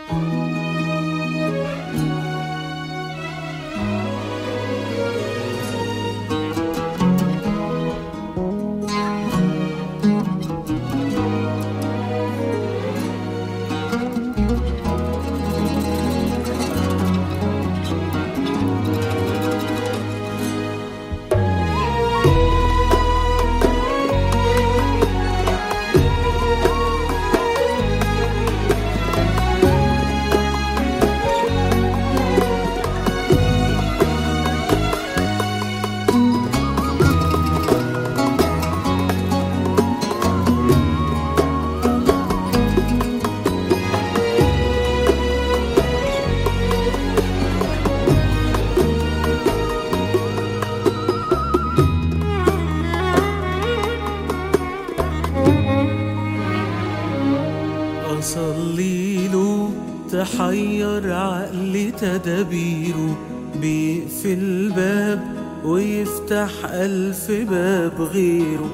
أصليله تحير عقلي تدابيره، بيقفل باب ويفتح ألف باب غيره.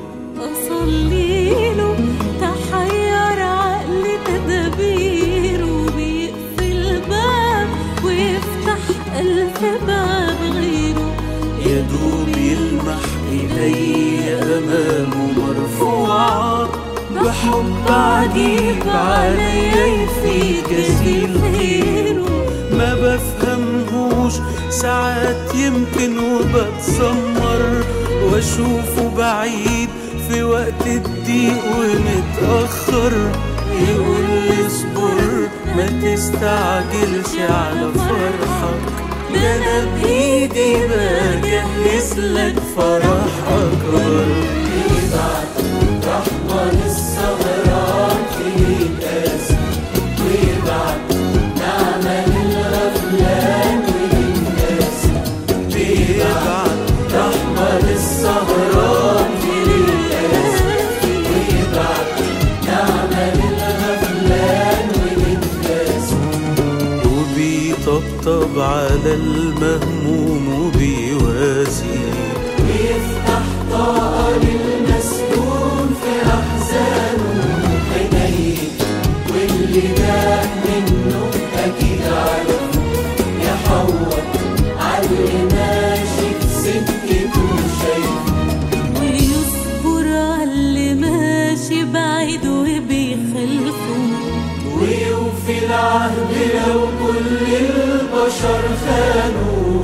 أصليله تحير عقلي تدابيره، بيقفل باب ويفتح ألف باب غيره. يدوب يلمح إلي أمامه مرفوعة، بحب عجيب عليا يفيد جزيل خيره. ما بفهمهوش ساعات يمكن وبتسمر، واشوفه بعيد في وقت الضيق ومتأخر. يقول لي اصبر ما تستعجلش على فرحك، ده انا بايدي بجهز لك فرح اكبر. يبعت رحمة للسهران في القاسي، ويبعت نعمة للغفلان وللناسي. بيبعت رحمة للسهران في القاسي، ويبعت نعمة للغفلان وللناسي. وبيطبطب على المهموم وبيواسي، ويفتح طاقة للمسكون في أحزانه عينيه. واللي ده منه أكيد عارفه، يحوط عاللي ماشي في سكته شايفه. ويصبر عاللي ماشي بعيد وبيخلفه، ويوفي العهد لو كل البشر خانوا.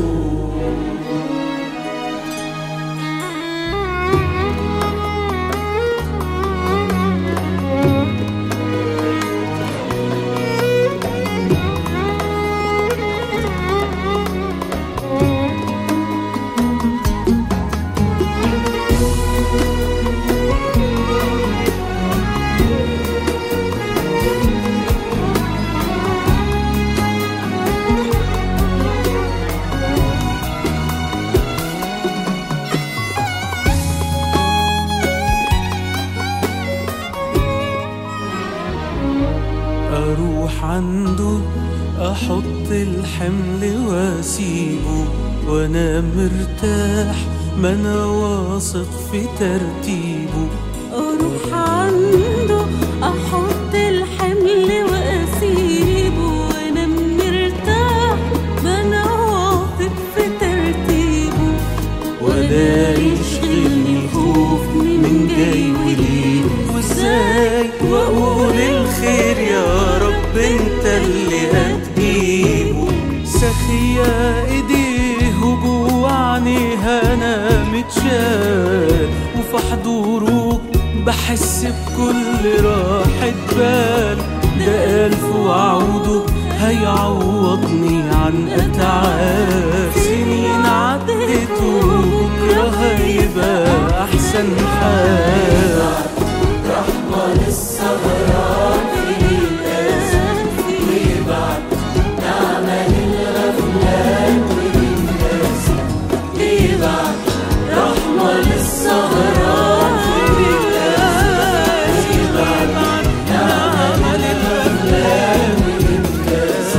أروح عنده أحط الحمل وأسيبه، وأنا مرتاح ما أنا واثق في ترتيبه. أروح عنده أحط الحمل وأسيبه، وأنا مرتاح ما أنا واثق في ترتيبه. ولا يشغلني خوف من جاي وليه، وازاي واقول الخير يا رب انت اللي هتجيبه. سخية ايديه وجوه عينيها انا متشال، وفي حضوره بحس بكل راحة بال. ده ألف وعوده هيعوضني عن أتعاب سنين عدت، وبكرة هيبقى أحسن حال. رحمة للسهران في القاسي، ويبعت نعمة للغفلان وللناسي. بيبعت رحمة للسهران في القاسي، ويبعت نعمة للغفلان وللناسي.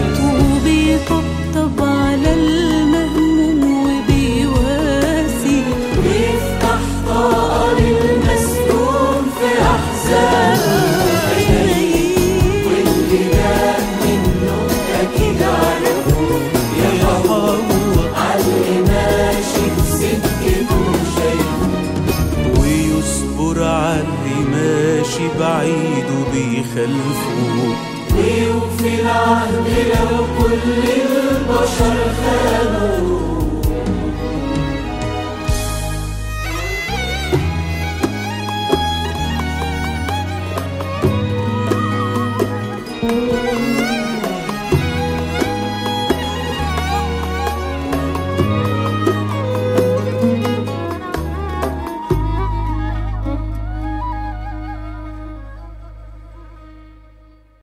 وبيطبطب على المهموم وبيواسي، ويفتح طاقة للمسكون عاللي ماشي بعيد وبيخلفوه، ويوفي العهد لو كل البشر خانوا.